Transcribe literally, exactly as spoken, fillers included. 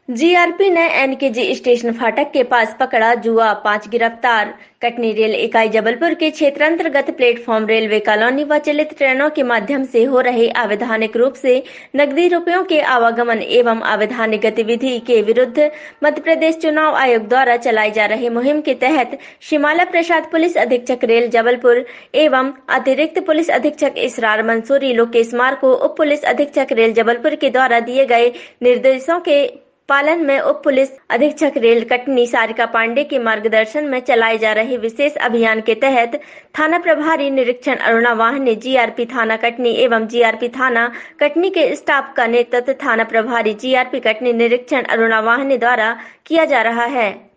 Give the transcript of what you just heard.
GRP ने NKG station फाटक के पास पकड़ा जुआ, पांच गिरफ्तार। कटनी रेल इकाई जबलपुर के क्षेत्रांतर्गत प्लेटफॉर्म रेलवे कॉलोनी व चलित ट्रेनों के माध्यम से हो रहे अवैधानिक रूप से नकदी रुपयों के आवागमन एवं अवैधानिक गतिविधि के विरुद्ध मध्य प्रदेश चुनाव आयोग द्वारा चलाई जा रही मुहिम के तहत शिमाला प्रसाद पुलिस अधीक्षक रेल जबलपुर एवं अतिरिक्त पुलिस अधीक्षक इसरार मंसूरी लोकेश मार को उप पुलिस अधीक्षक रेल जबलपुर के द्वारा दिए गए निर्देशों के पालन में उप पुलिस अधीक्षक रेल कटनी सारिका पांडे के मार्गदर्शन में चलाए जा रहे विशेष अभियान के तहत थाना प्रभारी निरीक्षण अरुणा वाहन ने जीआरपी थाना कटनी एवं जीआरपी थाना कटनी के स्टाफ का नेतृत्व थाना प्रभारी जीआरपी कटनी निरीक्षण अरुणा वाहन द्वारा किया जा रहा है।